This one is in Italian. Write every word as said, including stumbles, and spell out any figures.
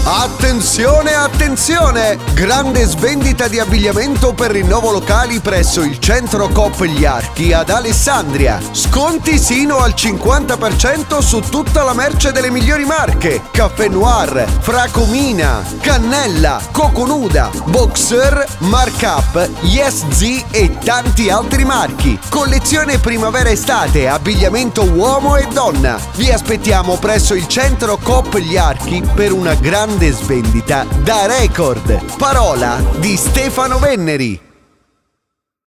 Attenzione, attenzione! Grande svendita di abbigliamento per rinnovo locali presso il centro Coop Gli Archi ad Alessandria. Sconti sino al cinquanta per cento su tutta la merce delle migliori marche: Caffè Noir, Fracomina, Cannella, Coconuda, Boxer, Markup, Yes Z e tanti altri marchi. Collezione primavera-estate, abbigliamento uomo e donna. Vi aspettiamo presso il centro Coop Gli Archi per una grande svendita da record. Parola di Stefano Venneri.